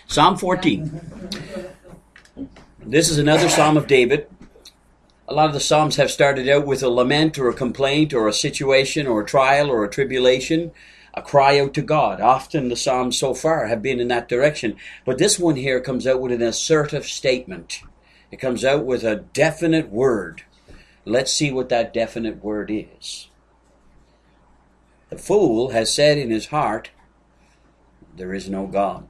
Psalm 14. This is another Psalm of David. A lot of the Psalms have started out with a lament or a complaint or a situation or a trial or a tribulation, a cry out to God. Often the Psalms so far have been in that direction. But this one here comes out with an assertive statement. It comes out with a definite word. Let's see what that definite word is. The fool has said in his heart, there is no God.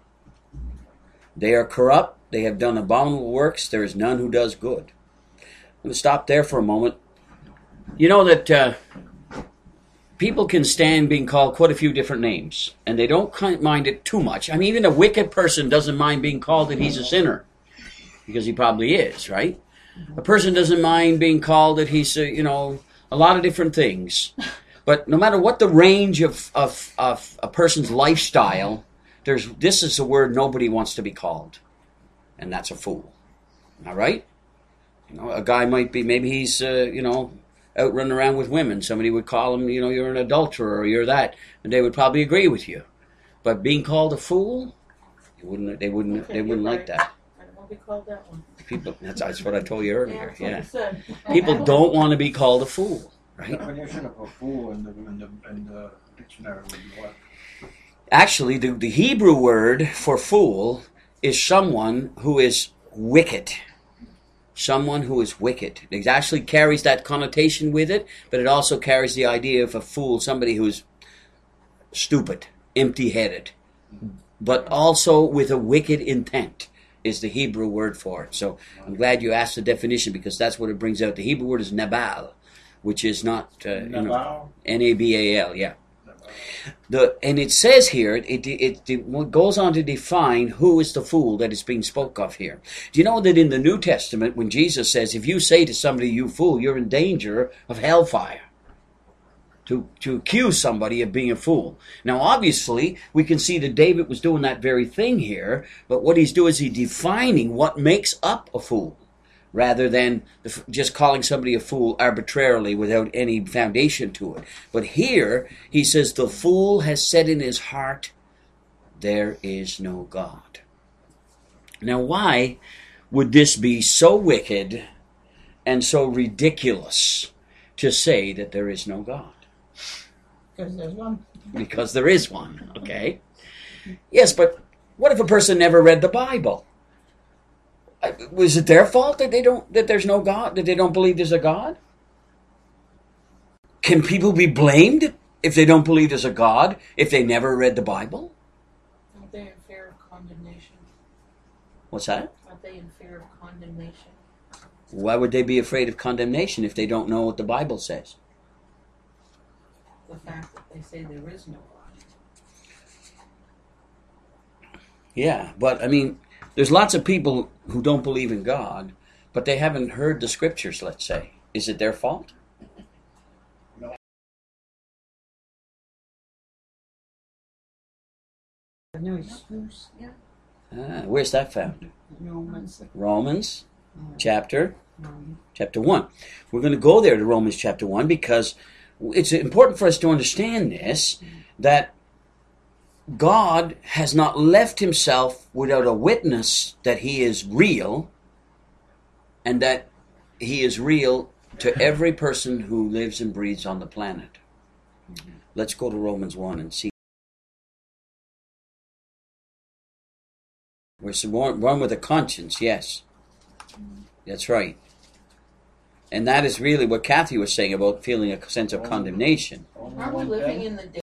They are corrupt. They have done abominable works. There is none who does good. I'm going to stop there for a moment. You know that people can stand being called quite a few different names, and they don't mind it too much. I mean, even a wicked person doesn't mind being called that he's a sinner, because he probably is, right? A person doesn't mind being called that he's, a lot of different things. But no matter what the range of a person's lifestyle, this is a word nobody wants to be called, and that's a fool. All right? A guy might be, maybe he's, out running around with women. Somebody would call him, you're an adulterer or you're that, and they would probably agree with you. But being called a fool, they wouldn't like that. I don't want to be called that one. People, that's what I told you earlier. Yeah. People don't want to be called a fool, right? The definition of a fool in the dictionary would be what? Actually, the Hebrew word for fool is someone who is wicked. Someone who is wicked. It actually carries that connotation with it, but it also carries the idea of a fool, somebody who's stupid, empty-headed, but also with a wicked intent is the Hebrew word for it. So I'm glad you asked the definition, because that's what it brings out. The Hebrew word is nabal, which is not N-A-B-A-L, yeah. And it says here, it goes on to define who is the fool that is being spoke of here. Do you know that in the New Testament, when Jesus says, if you say to somebody, you fool, you're in danger of hellfire. To accuse somebody of being a fool. Now, obviously, we can see that David was doing that very thing here, but what he's doing is he's defining what makes up a fool, rather than just calling somebody a fool arbitrarily without any foundation to it. But here, he says, the fool has said in his heart, there is no God. Now, why would this be so wicked and so ridiculous to say that there is no God? Because there's one. Because there is one, okay? Yes, but what if a person never read the Bible? Was it their fault that there's no God, that they don't believe there's a God? Can people be blamed if they don't believe there's a God, if they never read the Bible? Aren't they in fear of condemnation? What's that? Aren't they in fear of condemnation? Why would they be afraid of condemnation if they don't know what the Bible says? The fact that they say there is no God. Yeah, but I mean, there's lots of people who don't believe in God, but they haven't heard the scriptures, let's say. Is it their fault? No excuse. Yeah. Where's that found? Romans chapter 1. We're going to go there to Romans chapter 1 because it's important for us to understand this, that God has not left himself without a witness that he is real, and that he is real to every person who lives and breathes on the planet. Let's go to Romans 1 and see. We're one with a conscience, yes. That's right. And that is really what Kathy was saying about feeling a sense of condemnation. Aren't we living in the day?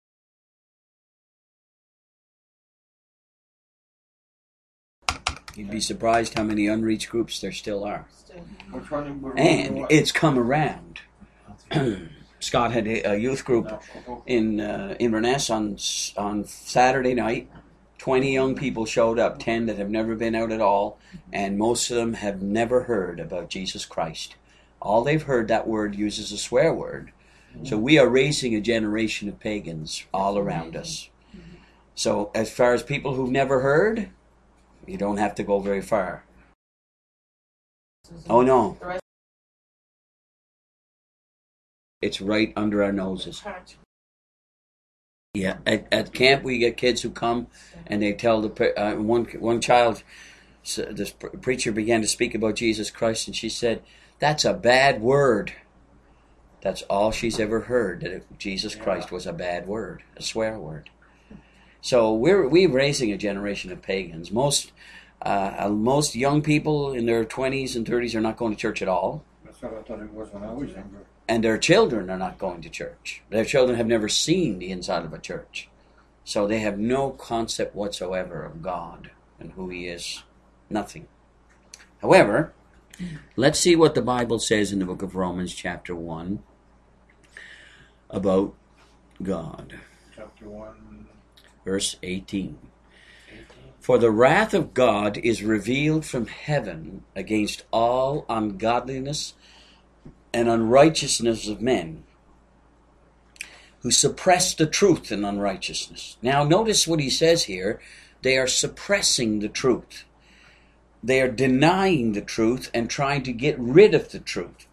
You'd be surprised how many unreached groups there still are. And And it's come around. Scott had a youth group in Inverness on Saturday night. 20 young people showed up, 10 that have never been out at all, and most of them have never heard about Jesus Christ. All they've heard, that word uses a swear word. So we are raising a generation of pagans all around us. So as far as people who've never heard, you don't have to go very far. Oh no. It's right under our noses. Yeah, at camp we get kids who come and they tell one child, this preacher began to speak about Jesus Christ, and she said, "That's a bad word." That's all she's ever heard, that Jesus Christ was a bad word, a swear word. So we're raising a generation of pagans. Most young people in their 20s and 30s are not going to church at all. That's what I thought it was when I was younger. And their children are not going to church. Their children have never seen the inside of a church. So they have no concept whatsoever of God and who He is. Nothing. However, let's see what the Bible says in the book of Romans chapter 1 about God. Chapter 1. Verse 18. For the wrath of God is revealed from heaven against all ungodliness and unrighteousness of men, who suppress the truth in unrighteousness. Now notice what he says here. They are suppressing the truth. They are denying the truth and trying to get rid of the truth.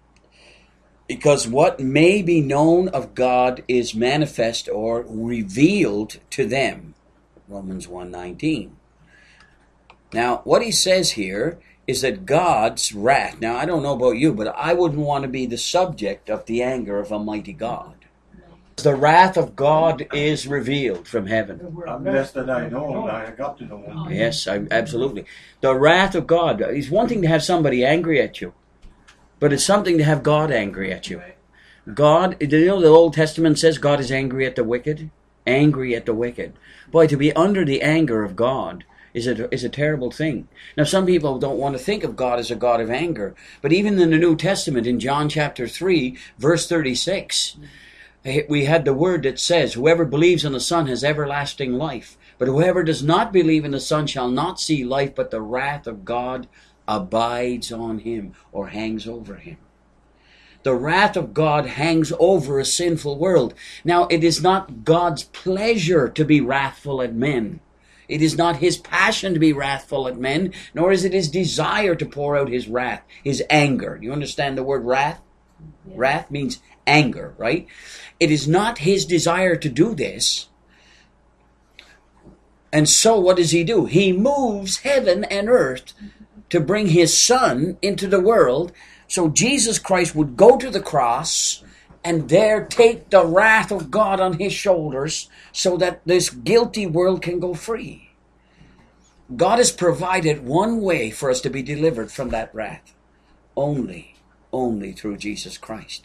Because what may be known of God is manifest or revealed to them. Romans 1:19. Now, what he says here is that God's wrath. Now, I don't know about you, but I wouldn't want to be the subject of the anger of Almighty God. The wrath of God is revealed from heaven. I'm blessed that I know Him. I got to know Him. Yes, absolutely. The wrath of God. It's one thing to have somebody angry at you, but it's something to have God angry at you. God, you know the Old Testament says God is angry at the wicked? Angry at the wicked. Boy, to be under the anger of God is a terrible thing. Now, some people don't want to think of God as a God of anger, but even in the New Testament, in John chapter 3, verse 36, we had the word that says, whoever believes in the Son has everlasting life, but whoever does not believe in the Son shall not see life, but the wrath of God abides on him, or hangs over him. The wrath of God hangs over a sinful world. Now, it is not God's pleasure to be wrathful at men. It is not His passion to be wrathful at men, nor is it His desire to pour out His wrath, His anger. You understand the word wrath? Yeah. Wrath means anger, right? It is not His desire to do this. And so what does He do? He moves heaven and earth to bring His Son into the world, so Jesus Christ would go to the cross and there take the wrath of God on His shoulders so that this guilty world can go free. God has provided one way for us to be delivered from that wrath. Only through Jesus Christ.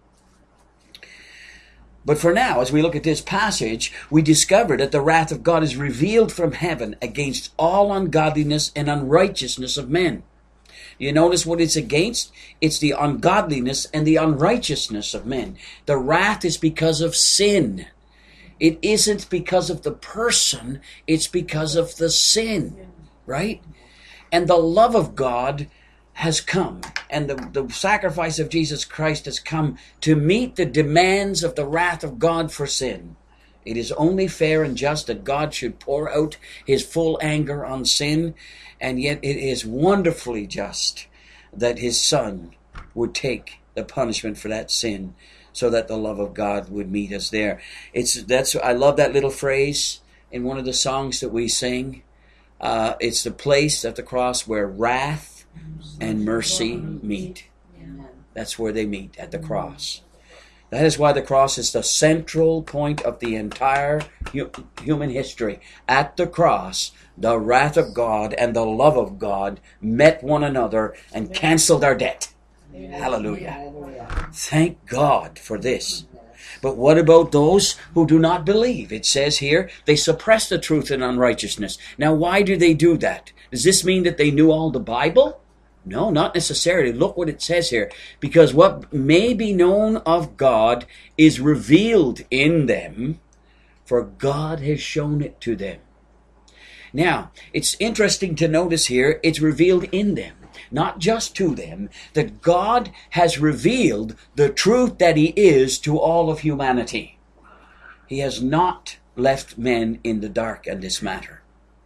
But for now, as we look at this passage, we discover that the wrath of God is revealed from heaven against all ungodliness and unrighteousness of men. You notice what it's against? It's the ungodliness and the unrighteousness of men. The wrath is because of sin. It isn't because of the person, it's because of the sin, right? And the love of God has come, and the sacrifice of Jesus Christ has come to meet the demands of the wrath of God for sin. It is only fair and just that God should pour out His full anger on sin, and yet it is wonderfully just that His Son would take the punishment for that sin so that the love of God would meet us there. I love that little phrase in one of the songs that we sing. It's the place at the cross where wrath and mercy meet. That's where they meet, at the cross. That is why the cross is the central point of the entire human history. At the cross, the wrath of God and the love of God met one another and canceled our debt. Hallelujah. Thank God for this. But what about those who do not believe? It says here, they suppress the truth in unrighteousness. Now, why do they do that? Does this mean that they knew all the Bible? No, not necessarily. Look what it says here. Because what may be known of God is revealed in them, for God has shown it to them. Now, it's interesting to notice here, it's revealed in them, not just to them, that God has revealed the truth that He is to all of humanity. He has not left men in the dark in this matter.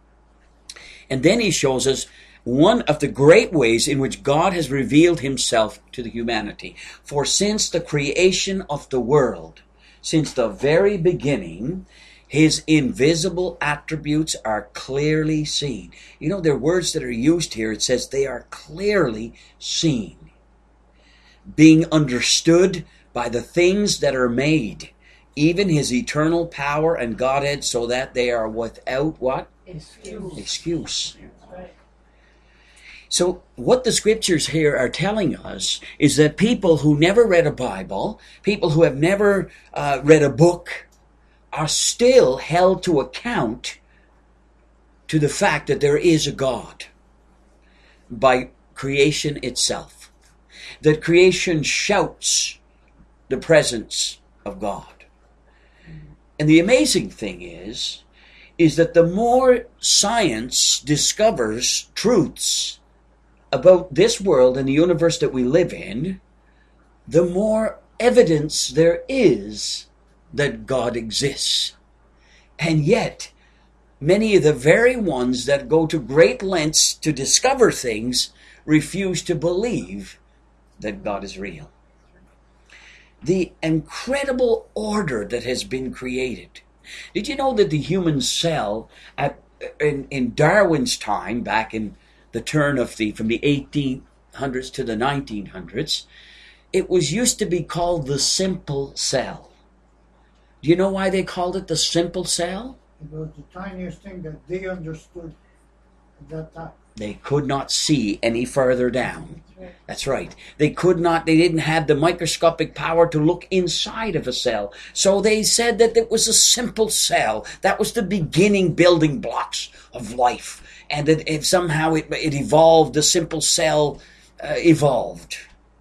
And then He shows us one of the great ways in which God has revealed Himself to the humanity. For since the creation of the world, Since the very beginning, his invisible attributes are clearly seen. You know, there are words that are used here. It says they are clearly seen, being understood by the things that are made, even his eternal power and Godhead, so that they are without what? Excuse. So what the scriptures here are telling us is that people who never read a Bible, people who have never read a book, are still held to account to the fact that there is a God by creation itself. That creation shouts the presence of God. And the amazing thing is that the more science discovers truths about this world and the universe that we live in, the more evidence there is that God exists. And yet, many of the very ones that go to great lengths to discover things refuse to believe that God is real. The incredible order that has been created. Did you know that the human cell in Darwin's time, back in the turn of from the 1800s to the 1900s, it was used to be called the simple cell. Do you know why they called it the simple cell? It was the tiniest thing that they understood at that time. They could not see any further down. That's right. They didn't have the microscopic power to look inside of a cell. So they said that it was a simple cell. That was the beginning building blocks of life. And that if somehow it evolved, the simple cell evolved.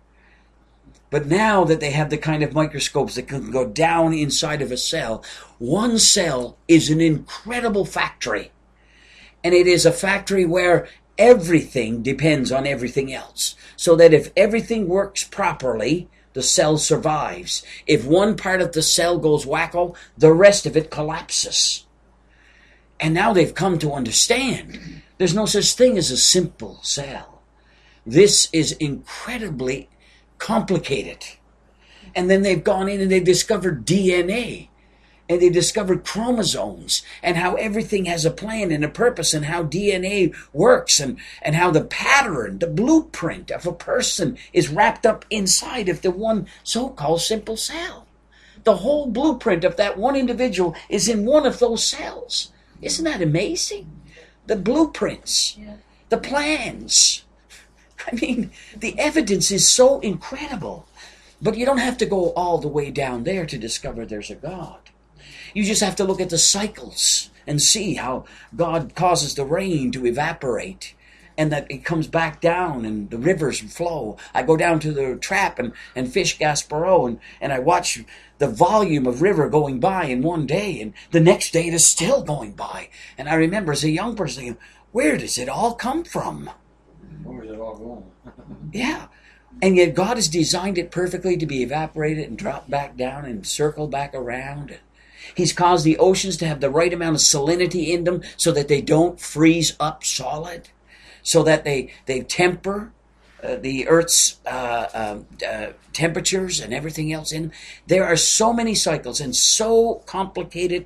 But now that they have the kind of microscopes that can go down inside of a cell, one cell is an incredible factory. And it is a factory where everything depends on everything else. So that if everything works properly, the cell survives. If one part of the cell goes wacko, the rest of it collapses. And now they've come to understand there's no such thing as a simple cell. This is incredibly complicated. And then they've gone in and they've discovered DNA. And they discovered chromosomes and how everything has a plan and a purpose and how DNA works and how the pattern, the blueprint of a person is wrapped up inside of the one so-called simple cell. The whole blueprint of that one individual is in one of those cells. Isn't that amazing? The blueprints, the plans. I mean, the evidence is so incredible. But you don't have to go all the way down there to discover there's a God. You just have to look at the cycles and see how God causes the rain to evaporate and that it comes back down and the rivers flow. I go down to the trap and fish Gaspereau and I watch the volume of river going by in one day, and the next day it is still going by. And I remember as a young person thinking, where does it all come from? Where is it all going? Yeah. And yet God has designed it perfectly to be evaporated and dropped back down and circle back around. He's caused the oceans to have the right amount of salinity in them so that they don't freeze up solid, so that they temper the Earth's temperatures and everything else in them. There are so many cycles and so complicated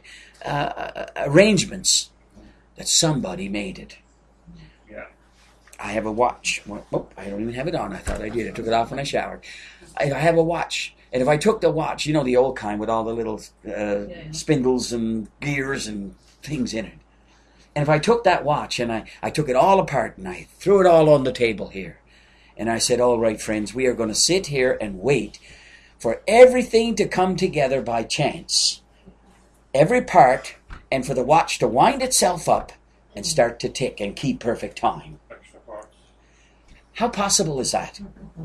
arrangements that somebody made it. Yeah. I have a watch. Oh, I don't even have it on. I thought I did. I took it off when I showered. I have a watch. And if I took the watch, you know, the old kind with all the little spindles and gears and things in it. And if I took that watch and I took it all apart and I threw it all on the table here. And I said, all right, friends, we are going to sit here and wait for everything to come together by chance. Every part, and for the watch to wind itself up and start to tick and keep perfect time. Extra parts. How possible is that?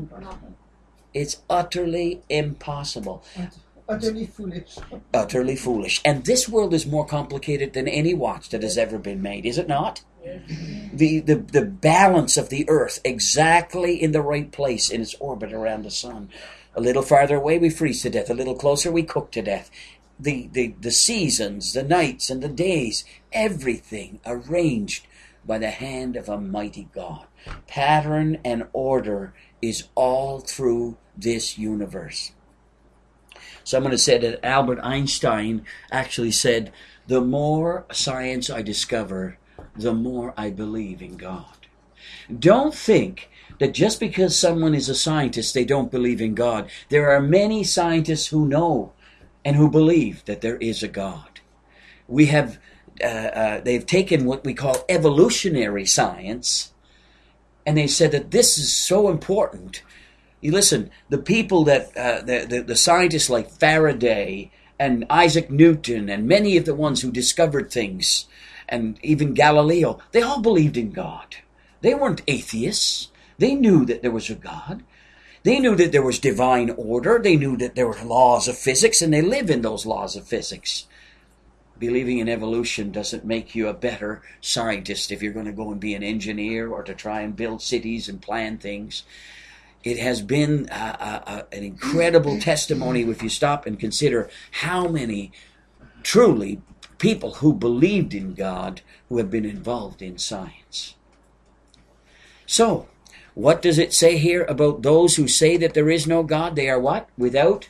It's utterly impossible. Utterly foolish. Utterly foolish. And this world is more complicated than any watch that has ever been made, is it not? The balance of the earth exactly in the right place in its orbit around the sun. A little farther away we freeze to death. A little closer we cook to death. The seasons, the nights and the days, everything arranged by the hand of a mighty God. Pattern and order is all through this universe. Someone has said that Albert Einstein actually said, the more science I discover, the more I believe in God. Don't think that just because someone is a scientist, they don't believe in God. There are many scientists who know and who believe that there is a God. We have, they've taken what we call evolutionary science, and they said that this is so important. You listen, the people that, the scientists like Faraday and Isaac Newton and many of the ones who discovered things, and even Galileo, they all believed in God. They weren't atheists. They knew that there was a God. They knew that there was divine order. They knew that there were laws of physics, and they live in those laws of physics. Believing in evolution doesn't make you a better scientist if you're going to go and be an engineer or to try and build cities and plan things. It has been an incredible testimony if you stop and consider how many truly people who believed in God who have been involved in science. So, what does it say here about those who say that there is no God? They are what? Without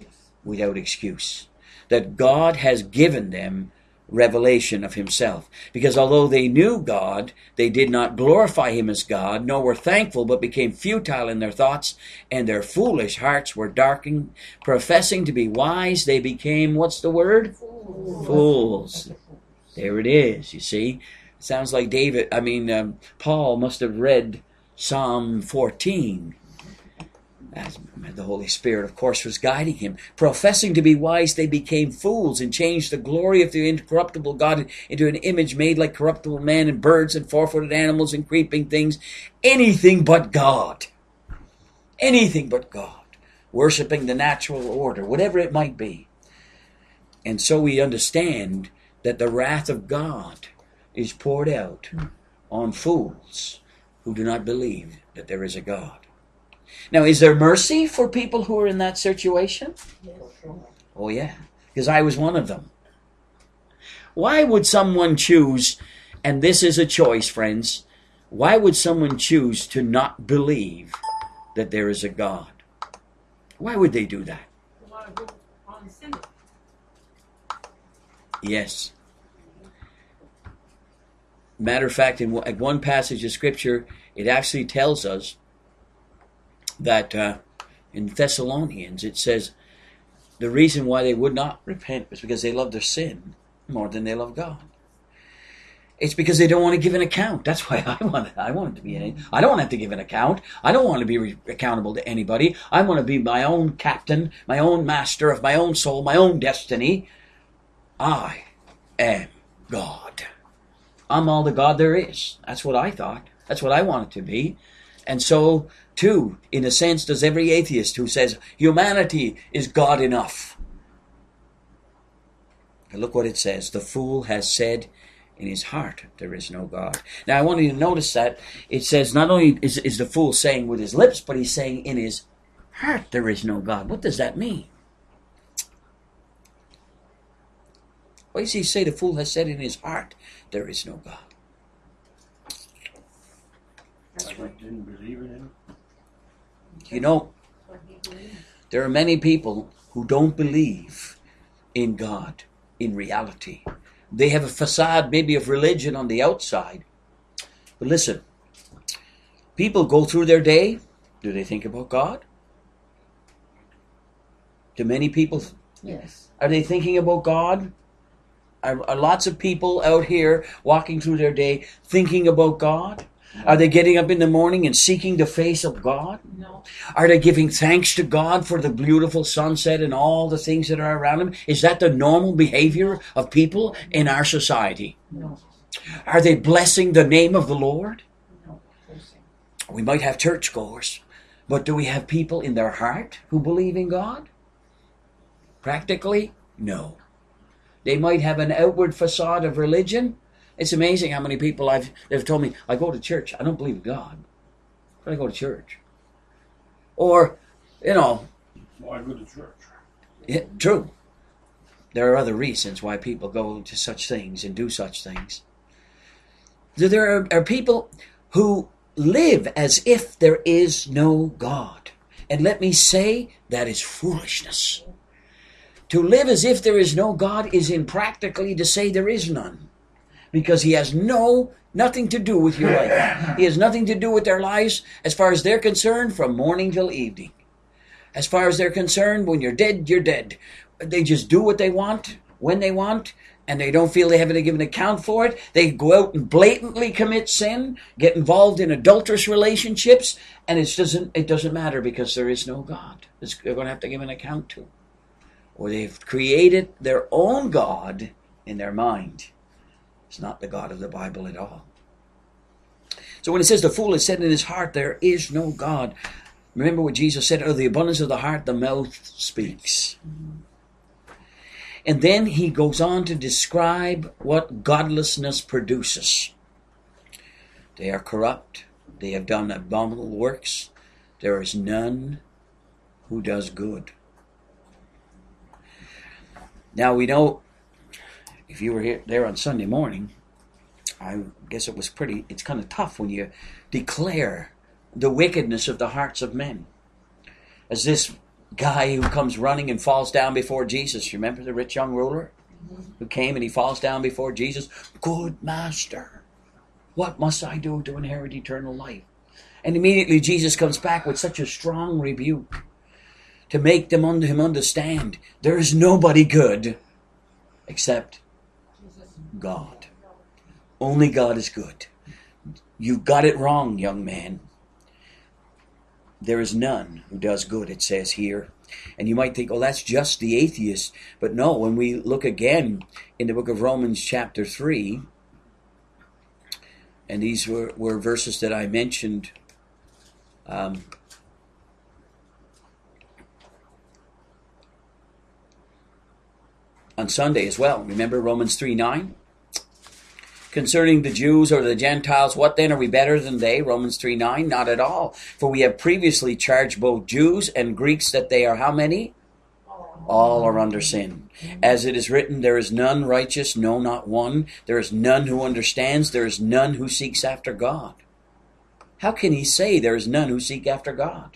excuse. That God has given them revelation of himself. Because although they knew God, they did not glorify him as God, nor were thankful, but became futile in their thoughts, and their foolish hearts were darkened. Professing to be wise, they became, what's the word? Fools. There it is, you see. It sounds like Paul must have read Psalm 14. As the Holy Spirit, of course, was guiding him. Professing to be wise, they became fools and changed the glory of the incorruptible God into an image made like corruptible man and birds and four-footed animals and creeping things. Anything but God. Anything but God. Worshipping the natural order, whatever it might be. And so we understand that the wrath of God is poured out on fools who do not believe that there is a God. Now, is there mercy for people who are in that situation? Oh, yeah, because I was one of them. Why would someone choose, and this is a choice, friends, why would someone choose to not believe that there is a God? Why would they do that? Yes. Matter of fact, in one passage of Scripture, it actually tells us that in Thessalonians, it says the reason why they would not repent was because they love their sin more than they love God. It's because they don't want to give an account. That's why I want it to be I don't want to have to give an account. I don't want to be accountable to anybody. I want to be my own captain, my own master of my own soul, my own destiny. I am God. I'm all the God there is. That's what I thought. That's what I want it to be. And so, too, in a sense, does every atheist who says humanity is God enough. And look what it says. The fool has said in his heart there is no God. Now, I want you to notice that it says not only is the fool saying with his lips, but he's saying in his heart there is no God. What does that mean? Why does he say the fool has said in his heart there is no God? I didn't believe in him. You know, there are many people who don't believe in God in reality. They have a facade maybe of religion on the outside. But listen, people go through their day. Do they think about God? Do many people? Yes. Are they thinking about God? Are lots of people out here walking through their day thinking about God? Are they getting up in the morning and seeking the face of God? No. Are they giving thanks to God for the beautiful sunset and all the things that are around them? Is that the normal behavior of people in our society? No. Are they blessing the name of the Lord? No. We might have churchgoers, but do we have people in their heart who believe in God? Practically, no. They might have an outward facade of religion. It's amazing how many people they've told me, I go to church, I don't believe in God, but I go to church. Or, Why go to church? Yeah, true. There are other reasons why people go to such things and do such things. There are people who live as if there is no God. And let me say, that is foolishness. To live as if there is no God is impractically to say there is none. Because he has nothing to do with your life. He has nothing to do with their lives as far as they're concerned from morning till evening. As far as they're concerned, when you're dead, you're dead. They just do what they want, when they want, and they don't feel they have to give an account for it. They go out and blatantly commit sin, get involved in adulterous relationships, and it doesn't matter because there is no God. They're going to have to give an account to. Or they've created their own God in their mind. It's not the God of the Bible at all. So when it says the fool has said in his heart, there is no God. Remember what Jesus said, out of the abundance of the heart, the mouth speaks. And then he goes on to describe what godlessness produces. They are corrupt. They have done abominable works. There is none who does good. Now we know, if you were there on Sunday morning, I guess it's kind of tough when you declare the wickedness of the hearts of men. As this guy who comes running and falls down before Jesus. You remember the rich young ruler who came and he falls down before Jesus? Good master, what must I do to inherit eternal life? And immediately Jesus comes back with such a strong rebuke to make him understand there is nobody good except God. Only God is good. You've got it wrong, young man. There is none who does good, it says here. And you might think, oh, that's just the atheist. But no, when we look again in the book of Romans chapter 3, and these were verses that I mentioned on Sunday as well. Remember Romans 3:9? Concerning the Jews or the Gentiles, what then? Are we better than they? Romans 3:9, not at all. For we have previously charged both Jews and Greeks that they are how many? All are under sin. As it is written, there is none righteous, no, not one. There is none who understands. There is none who seeks after God. How can he say there is none who seek after God?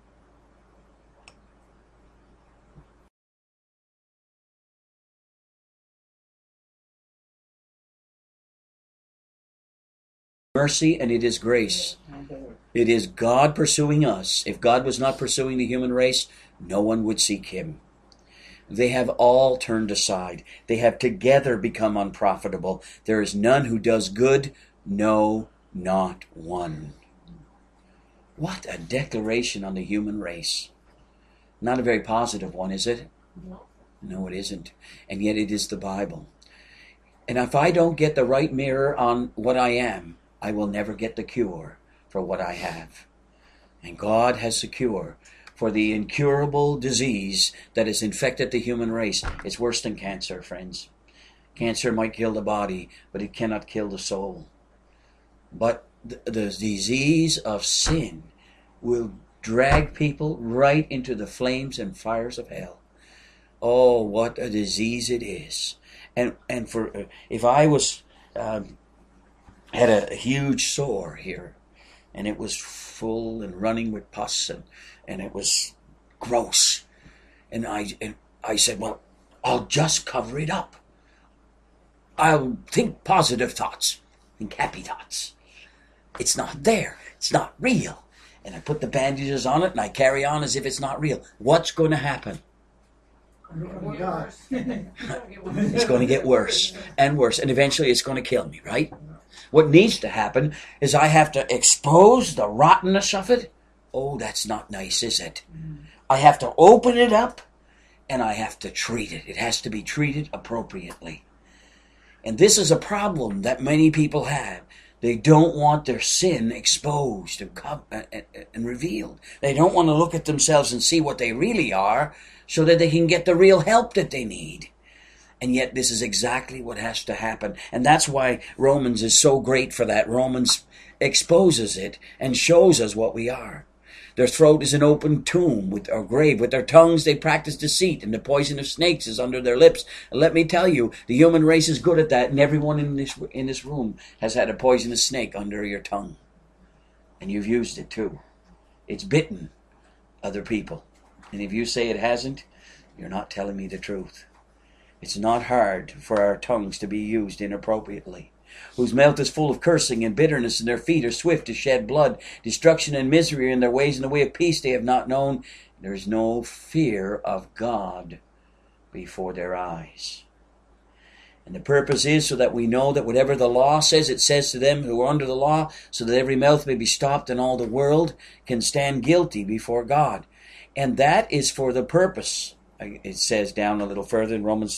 Mercy, and it is grace. It is God pursuing us. If God was not pursuing the human race, no one would seek him. They have all turned aside. They have together become unprofitable. There is none who does good, no, not one. What a declaration on the human race. Not a very positive one, is it? No, it isn't. And yet it is the Bible. And if I don't get the right mirror on what I am, I will never get the cure for what I have. And God has the cure for the incurable disease that has infected the human race. It's worse than cancer, friends. Cancer might kill the body, but it cannot kill the soul. But the disease of sin will drag people right into the flames and fires of hell. Oh, what a disease it is. And for if I was had a huge sore here, and it was full and running with pus, and it was gross, and I said, well, I'll just cover it up. I'll think positive thoughts, think happy thoughts. It's not there. It's not real. And I put the bandages on it, and I carry on as if it's not real. What's going to happen? It's going to get worse and worse, and eventually it's going to kill me, right? What needs to happen is I have to expose the rottenness of it. Oh, that's not nice, is it? I have to open it up, and I have to treat it. It has to be treated appropriately. And this is a problem that many people have. They don't want their sin exposed and revealed. They don't want to look at themselves and see what they really are so that they can get the real help that they need. And yet this is exactly what has to happen. And that's why Romans is so great for that. Romans exposes it and shows us what we are. Their throat is an open tomb or grave. With their tongues they practice deceit, and the poison of snakes is under their lips. And let me tell you, the human race is good at that, and everyone in this room has had a poisonous snake under your tongue. And you've used it too. It's bitten other people. And if you say it hasn't, you're not telling me the truth. It's not hard for our tongues to be used inappropriately. Whose mouth is full of cursing and bitterness, and their feet are swift to shed blood. Destruction and misery are in their ways, and the way of peace they have not known. There is no fear of God before their eyes. And the purpose is so that we know that whatever the law says, it says to them who are under the law, so that every mouth may be stopped and all the world can stand guilty before God. And that is for the purpose. It says down a little further in Romans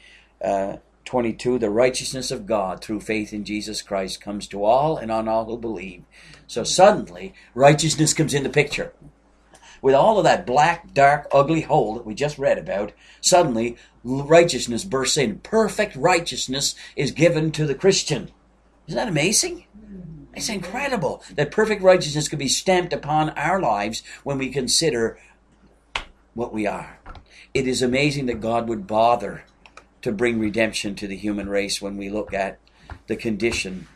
3:22, the righteousness of God through faith in Jesus Christ comes to all and on all who believe. So suddenly, righteousness comes in the picture. With all of that black, dark, ugly hole that we just read about, suddenly righteousness bursts in. Perfect righteousness is given to the Christian. Isn't that amazing? It's incredible that perfect righteousness can be stamped upon our lives when we consider what we are. It is amazing that God would bother to bring redemption to the human race when we look at the condition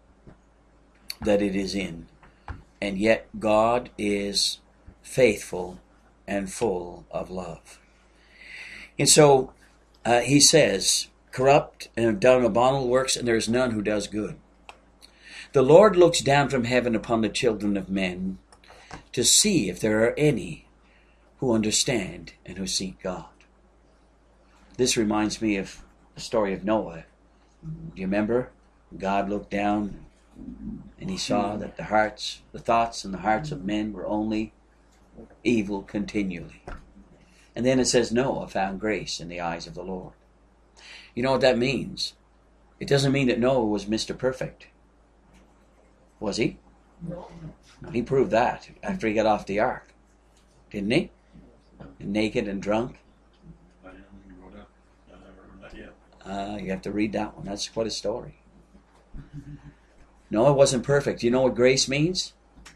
that it is in. And yet God is faithful and full of love. And so he says, corrupt and have done abominable works, and there is none who does good. The Lord looks down from heaven upon the children of men to see if there are any who understand and who seek God. This reminds me of the story of Noah. Do you remember? God looked down and he saw that the thoughts and the hearts of men were only evil continually. And then it says Noah found grace in the eyes of the Lord. You know what that means? It doesn't mean that Noah was Mr. Perfect. Was he? No. No, he proved that after he got off the ark. Didn't he? Naked and drunk. I haven't wrote that. I never heard that yet. You have to read that one. That's quite a story. Noah wasn't perfect. You know what grace means?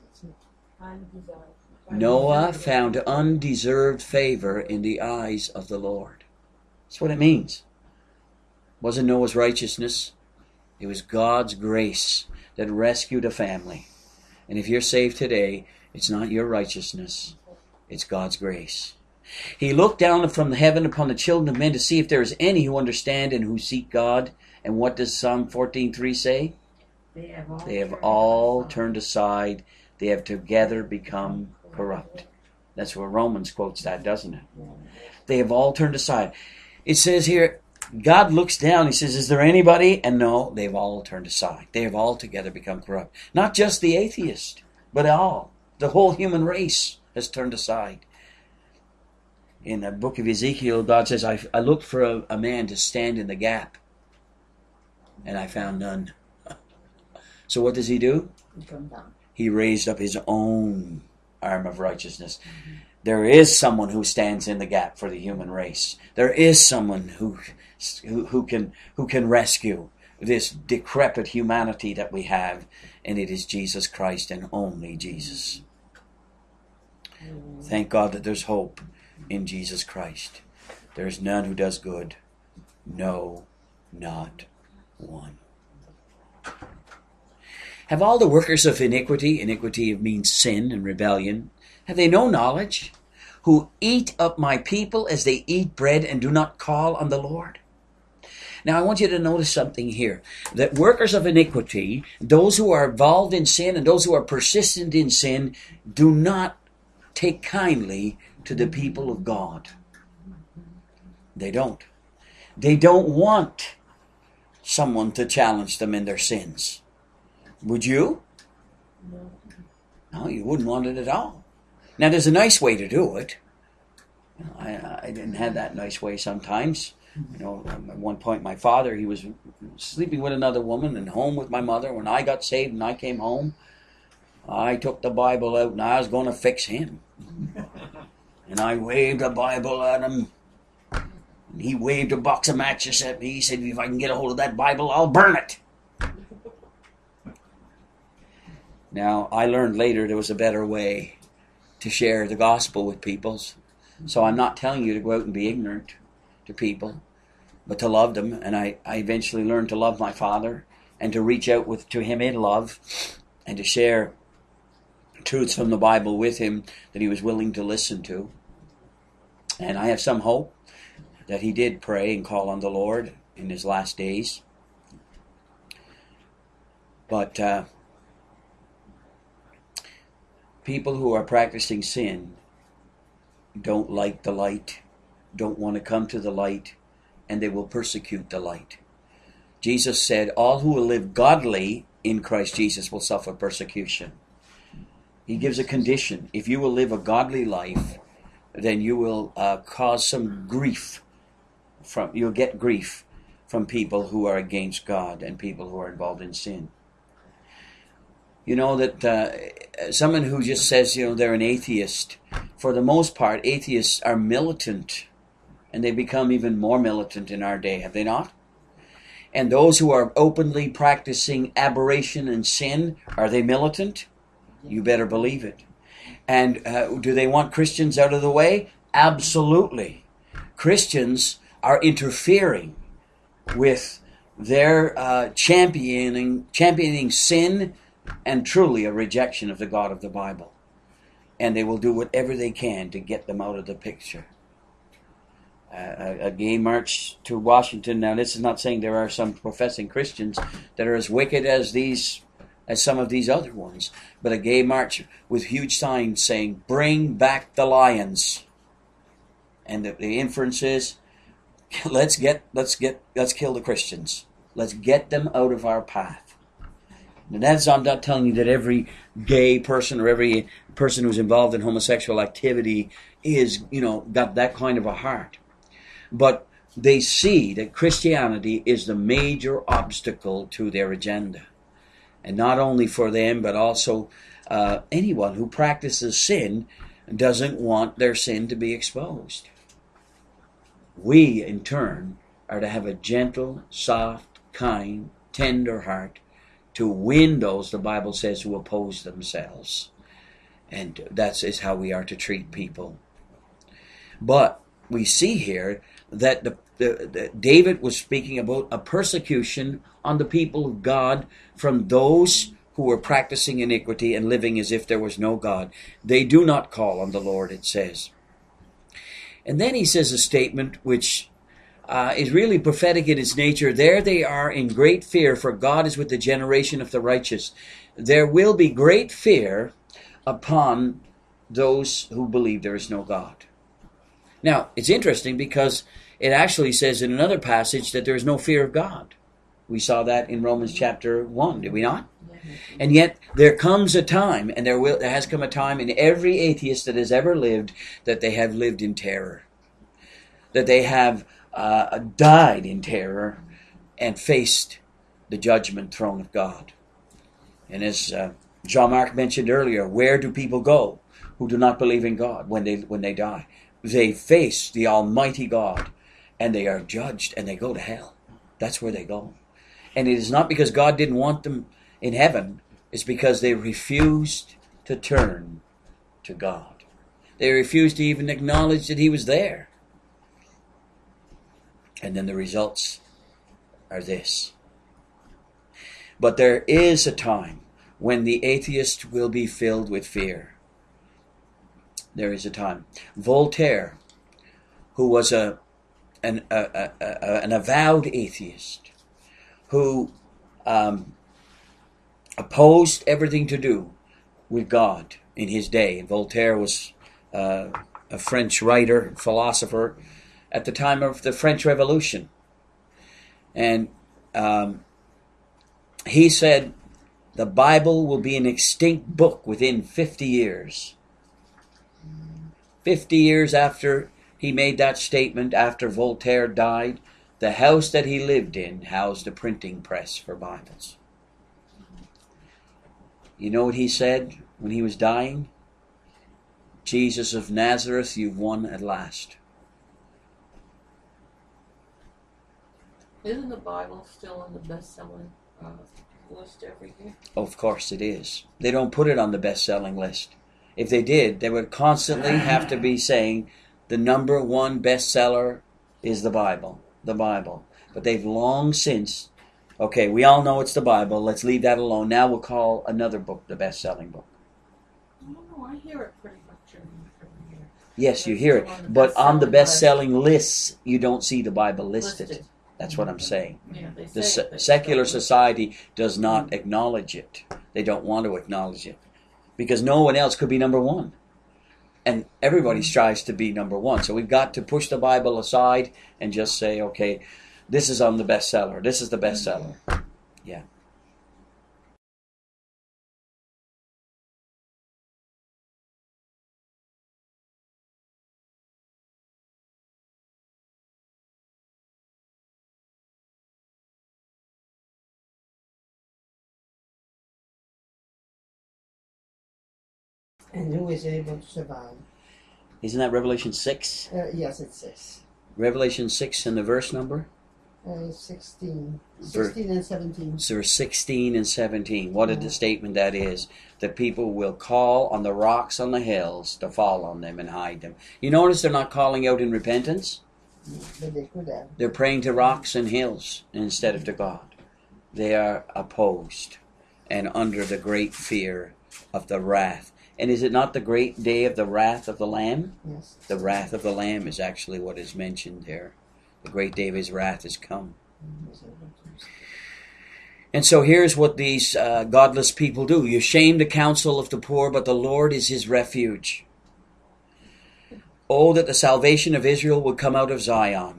Noah found undeserved favor in the eyes of the Lord. That's what it means. It wasn't Noah's righteousness. It was God's grace that rescued a family. And if you're saved today, it's not your righteousness. It's God's grace. He looked down from heaven upon the children of men to see if there is any who understand and who seek God. And what does Psalm 14:3 say? They have all turned aside. They have together become corrupt. That's where Romans quotes that, doesn't it? They have all turned aside. It says here, God looks down. He says, is there anybody? And no, they've all turned aside. They have all together become corrupt. Not just the atheist, but all. The whole human race has turned aside. In the book of Ezekiel, God says, I looked for a man to stand in the gap, and I found none. So what does he do? He raised up his own arm of righteousness. There is someone who stands in the gap for the human race. There is someone who can rescue this decrepit humanity that we have, and it is Jesus Christ and only Jesus. Thank God that there's hope in Jesus Christ. There is none who does good. No, not one. Have all the workers of iniquity means sin and rebellion, have they no knowledge? Who eat up my people as they eat bread and do not call on the Lord? Now I want you to notice something here. That workers of iniquity, those who are involved in sin and those who are persistent in sin, do not take kindly to the people of God. They don't. They don't want someone to challenge them in their sins. Would you? No, you wouldn't want it at all. Now, there's a nice way to do it. I didn't have that nice way sometimes. At one point, my father, he was sleeping with another woman and home with my mother. When I got saved and I came home, I took the Bible out and I was going to fix him. And I waved the Bible at him. And he waved a box of matches at me. He said, if I can get a hold of that Bible, I'll burn it. Now, I learned later there was a better way to share the gospel with people. So I'm not telling you to go out and be ignorant to people, but to love them. And I eventually learned to love my father and to reach out to him in love and to share truths from the Bible with him that he was willing to listen to. And I have some hope that he did pray and call on the Lord in his last days. But people who are practicing sin don't like the light, don't want to come to the light, and they will persecute the light. Jesus said, all who will live godly in Christ Jesus will suffer persecution. He gives a condition. If you will live a godly life, then you will cause some grief. You'll get grief from people who are against God and people who are involved in sin. You know that someone who just says, they're an atheist, for the most part, atheists are militant, and they become even more militant in our day, have they not? And those who are openly practicing aberration and sin, are they militant? You better believe it. And do they want Christians out of the way? Absolutely. Christians are interfering with their championing sin and truly a rejection of the God of the Bible. And they will do whatever they can to get them out of the picture. A gay march to Washington. Now, this is not saying there are some professing Christians that are as wicked as some of these other ones, but a gay march with huge signs saying, "Bring back the lions." And the inference is, let's kill the Christians. Let's get them out of our path. And I'm not telling you that every gay person or every person who's involved in homosexual activity is, got that kind of a heart. But they see that Christianity is the major obstacle to their agenda. And not only for them, but also anyone who practices sin doesn't want their sin to be exposed. We, in turn, are to have a gentle, soft, kind, tender heart to win those, the Bible says, who oppose themselves. And that is how we are to treat people. But we see here that David was speaking about a persecution on the people of God from those who were practicing iniquity and living as if there was no God. They do not call on the Lord, it says. And then he says a statement which is really prophetic in its nature. There they are in great fear, for God is with the generation of the righteous. There will be great fear upon those who believe there is no God. Now, it's interesting because it actually says in another passage that there is no fear of God. We saw that in Romans chapter 1, did we not? And yet there comes a time, and there has come a time in every atheist that has ever lived, that they have lived in terror. That they have died in terror and faced the judgment throne of God. And as Jean-Marc mentioned earlier, where do people go who do not believe in God when they die? They face the Almighty God, and they are judged, and they go to hell. That's where they go. And it is not because God didn't want them in heaven. It's because they refused to turn to God. They refused to even acknowledge that He was there. And then the results are this. But there is a time when the atheist will be filled with fear. There is a time. Voltaire, who was an avowed atheist, who opposed everything to do with God in his day. And Voltaire was a French writer, philosopher, at the time of the French Revolution. And he said, the Bible will be an extinct book within 50 years. 50 years after he made that statement, after Voltaire died, the house that he lived in housed a printing press for Bibles. You know what he said when he was dying? Jesus of Nazareth, you've won at last. Isn't the Bible still on the best-selling list every year? Of course it is. They don't put it on the best-selling list. If they did, they would constantly have to be saying the number one bestseller is the Bible. The Bible. But they've long since, okay, we all know it's the Bible. Let's leave that alone. Now we'll call another book the best-selling book. I don't know. I hear it pretty much every year. Yes, you hear it. But on the best-selling lists, you don't see the Bible listed. That's what I'm saying. Yeah, they The say it, but secular society does not acknowledge it. They don't want to acknowledge it. Because no one else could be number one. And everybody strives to be number one. So we've got to push the Bible aside and just say, okay, this is on the bestseller. This is the bestseller. Yeah. And who is able to survive? Isn't that Revelation 6? Yes, it says. Revelation 6 and the verse number? 16 and 17. Verse 16 and 17. What a statement that is. That people will call on the rocks on the hills to fall on them and hide them. You notice they're not calling out in repentance? But they could have. They're praying to rocks and hills instead of to God. They are opposed and under the great fear of the wrath. And is it not the great day of the wrath of the Lamb? Yes. The wrath of the Lamb is actually what is mentioned there. The great day of his wrath has come. And so here's what these godless people do. You shame the counsel of the poor, but the Lord is his refuge. Oh, that the salvation of Israel would come out of Zion.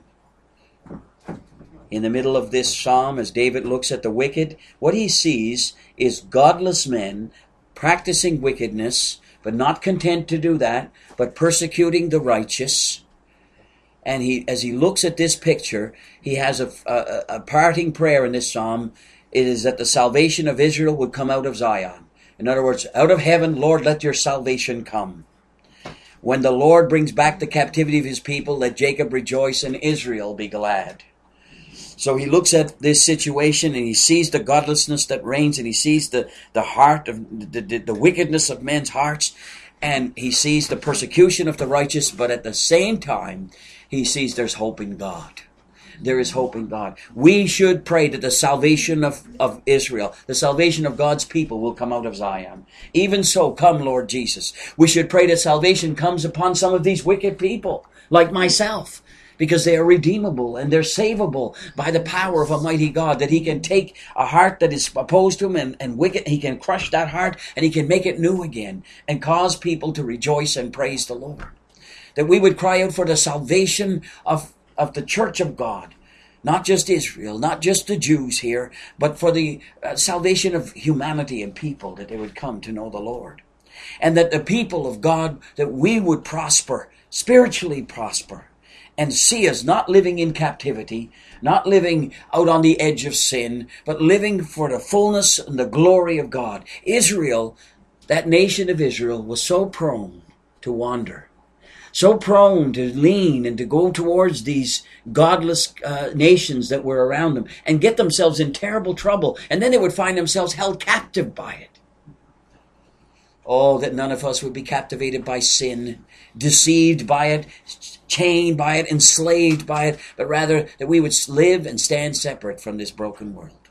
In the middle of this psalm, as David looks at the wicked, what he sees is godless men practicing wickedness, but not content to do that, but persecuting the righteous. And as he looks at this picture, he has a parting prayer in this psalm. It is that the salvation of Israel would come out of Zion. In other words, out of heaven, Lord, let your salvation come. When the Lord brings back the captivity of his people, let Jacob rejoice and Israel be glad. So he looks at this situation and he sees the godlessness that reigns, and he sees the heart of the wickedness of men's hearts, and he sees the persecution of the righteous, but at the same time he sees there's hope in God. There is hope in God. We should pray that the salvation of Israel, the salvation of God's people will come out of Zion. Even so, come Lord Jesus. We should pray that salvation comes upon some of these wicked people, like myself, because they are redeemable and they're savable by the power of Almighty God, that he can take a heart that is opposed to him and wicked, he can crush that heart and he can make it new again and cause people to rejoice and praise the Lord. That we would cry out for the salvation of the church of God, not just Israel, not just the Jews here, but for the salvation of humanity and people, that they would come to know the Lord. And that the people of God, that we would prosper, spiritually prosper, and see us not living in captivity, not living out on the edge of sin, but living for the fullness and the glory of God. Israel, that nation of Israel, was so prone to wander, so prone to lean and to go towards these godless nations that were around them and get themselves in terrible trouble. And then they would find themselves held captive by it. Oh, that none of us would be captivated by sin, deceived by it, chained by it, enslaved by it, but rather that we would live and stand separate from this broken world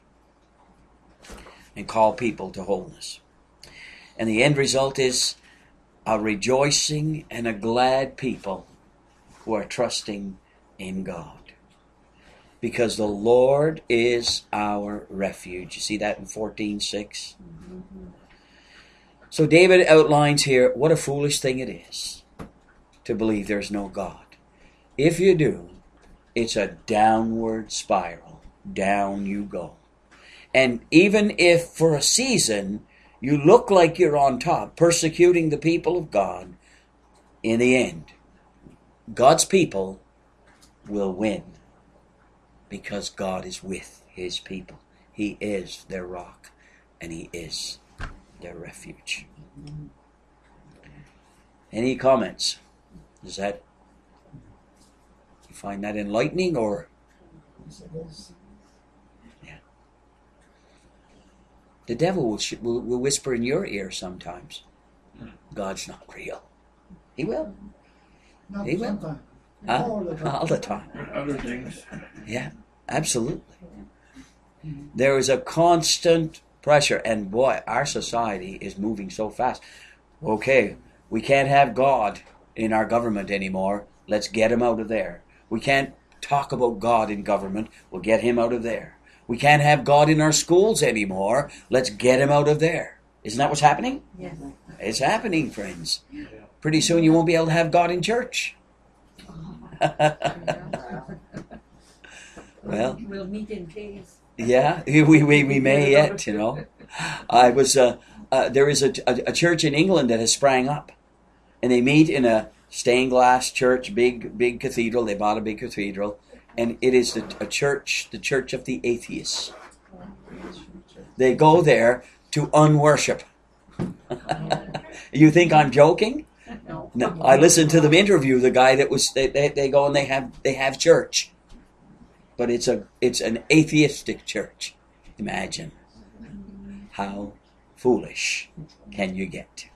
and call people to wholeness. And the end result is a rejoicing and a glad people who are trusting in God. Because the Lord is our refuge. You see that in 14:6? So David outlines here what a foolish thing it is to believe there's no God. If you do, it's a downward spiral. Down you go. And even if for a season you look like you're on top, persecuting the people of God, in the end, God's people will win, because God is with his people. He is their rock, and he is their refuge. Any comments? Is that, you find that enlightening, or? Yes, it is. Yeah. The devil will whisper in your ear sometimes, God's not real. He will. Not He will. sometimes. Huh? All the time. All the time. Other things. Yeah, absolutely. There is a constant pressure, and boy, our society is moving so fast. Okay, we can't have God in our government anymore. Let's get him out of there. We can't talk about God in government. We'll get him out of there. We can't have God in our schools anymore. Let's get him out of there. Isn't that what's happening? Yes. It's happening, friends. Pretty soon you won't be able to have God in church. Well, We'll meet in caves. yeah, we may yet, you know. I was there is a church in England that has sprang up, and they meet in a stained glass church, big cathedral. They bought a big cathedral, and it is the church of the atheists. They go there to unworship. You think I'm joking? No. No, I listened to them interview the guy that was. They go and they have church, but it's an atheistic church. Imagine how foolish can you get?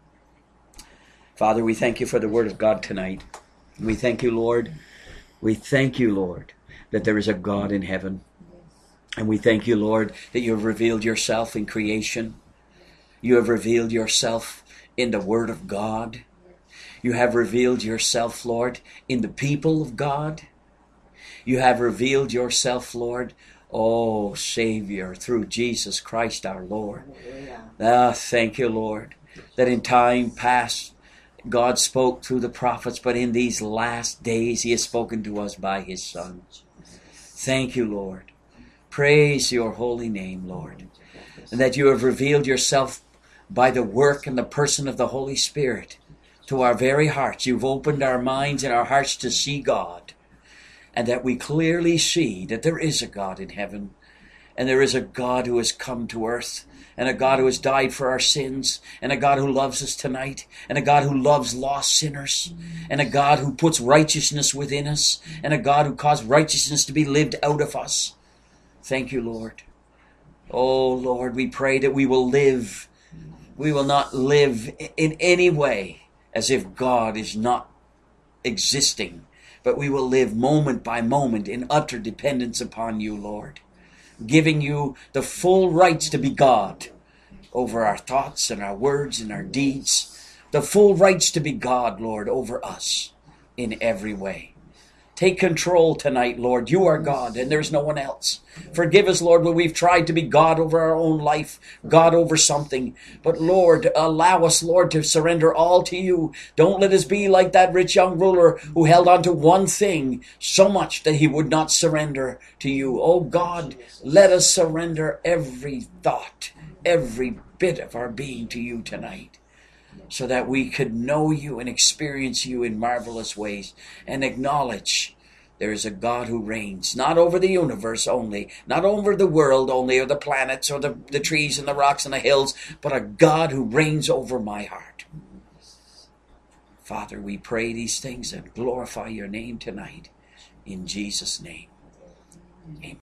Father, we thank you for the Word of God tonight. We thank you, Lord. We thank you, Lord, that there is a God in heaven, and we thank you, Lord, that you have revealed yourself in creation. You have revealed yourself in the Word of God. You have revealed yourself, Lord, in the people of God. You have revealed yourself, Lord, oh, Savior, through Jesus Christ our Lord. Thank you, Lord, that in time past God spoke through the prophets, but in these last days He has spoken to us by His Son. Thank you, Lord. Praise your holy name, Lord, and that you have revealed yourself by the work and the person of the Holy Spirit to our very hearts. You've opened our minds and our hearts to see God, and that we clearly see that there is a God in heaven, and there is a God who has come to earth, and a God who has died for our sins, and a God who loves us tonight, and a God who loves lost sinners, and a God who puts righteousness within us, and a God who caused righteousness to be lived out of us. Thank you, Lord. Oh, Lord, we pray that we will live. We will not live in any way as if God is not existing, but we will live moment by moment in utter dependence upon you, Lord, giving you the full rights to be God over our thoughts and our words and our deeds, the full rights to be God, Lord, over us in every way. Take control tonight, Lord. You are God, and there's no one else. Forgive us, Lord, when we've tried to be God over our own life, God over something. But, Lord, allow us, Lord, to surrender all to you. Don't let us be like that rich young ruler who held on to one thing so much that he would not surrender to you. Oh, God, let us surrender every thought, every bit of our being to you tonight, so that we could know you and experience you in marvelous ways and acknowledge there is a God who reigns, not over the universe only, not over the world only, or the planets, or the trees and the rocks and the hills, but a God who reigns over my heart. Father, we pray these things and glorify your name tonight. In Jesus' name, amen.